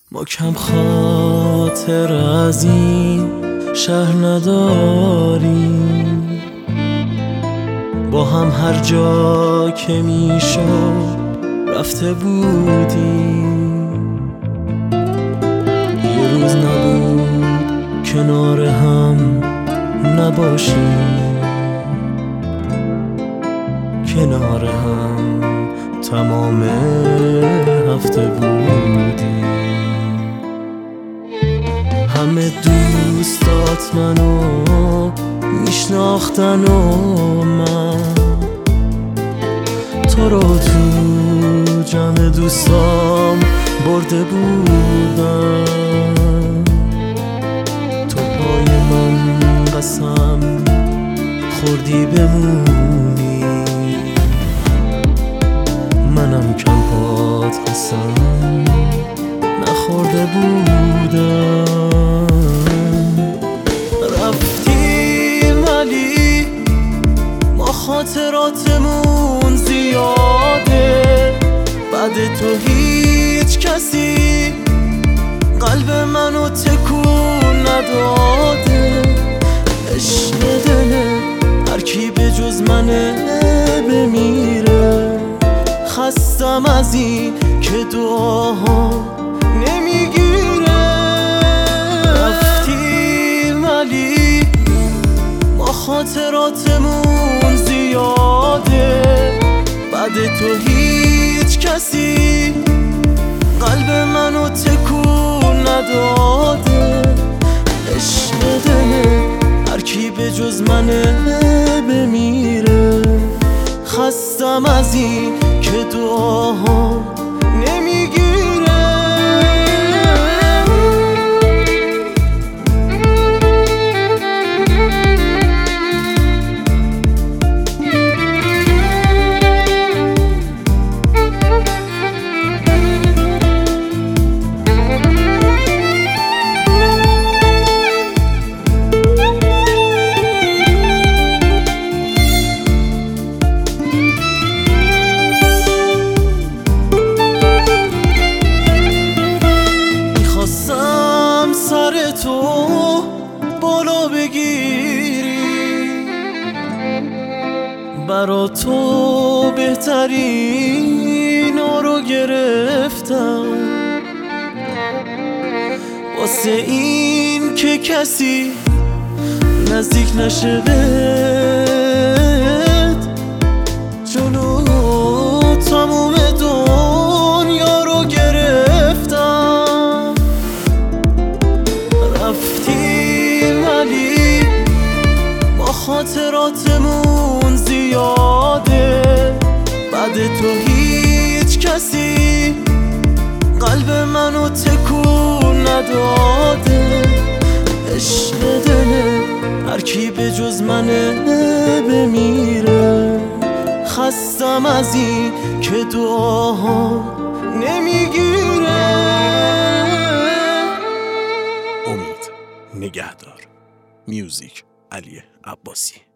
ما کم خاطر از این شهر نداریم، با هم هر جا که میشد رفته بودیم. یه روز نبود کنار هم نباشیم، کنار هم تمام هفته بودیم. همه دوستات منو میشناختن و من تو رو تو جمع دوستام برده بودم. تو پای من قسم خوردی بمونی، منم کم پات قسم نخورده بودم. رفتیم ولی ما خاطراتمون زیاده، بعد تو هیچ کسی قلب منو تکون نداده. عشق دله هر کی به جز منه بمیره، خستم از این که دعاها نمیگیره. رفتیم ولی ما خاطراتمون زیاده، بعد تو هیچ کسی قلب منو تکون نداده. عشق دله هر کی به جز منه بمیره، خستم از این که دعاها نمیگیره. سر تو بالا بگیری، برا تو بهترین رو گرفتم، واسه این که کسی نزدیک نشه بهت. جلو تموم دنیا رو گرفتم. رفتیم ولی ما خاطراتمون زیاده، بعد تو هیچ کسی قلب منو تکون نداده. عشق دله هر کی به جز منه بمیره، خستم از این که دعاها نمیگیره. امید نگهدار. میوزیک علی عباسی.